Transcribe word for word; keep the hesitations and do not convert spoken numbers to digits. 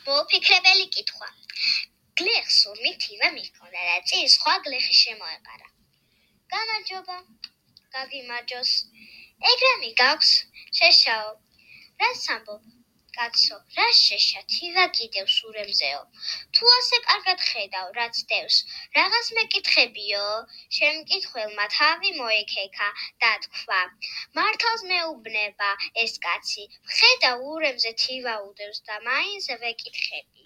მოუფიქრებელი კითხვა. გლეხსურმი თივა მიჰქონდა და წინ სხვა გლეხი შემოეყარა. გამარჯობა, გაგიმარჯოს. ეგრე მიგაქვს, შეშაო. რას ამბობ? კაცო, რა შეშა, თივა კიდევს ურემზეო. თუ ასე კარგად ხედავ, რაც დევს, რაღაც მეკითხებიო? შემკითხველმა თავი მოეკექა და თქვა, მართალს მეუბნება ეს კაცი, ხედავ ურემზე თივა უდევს და მაინც ვეკითხები.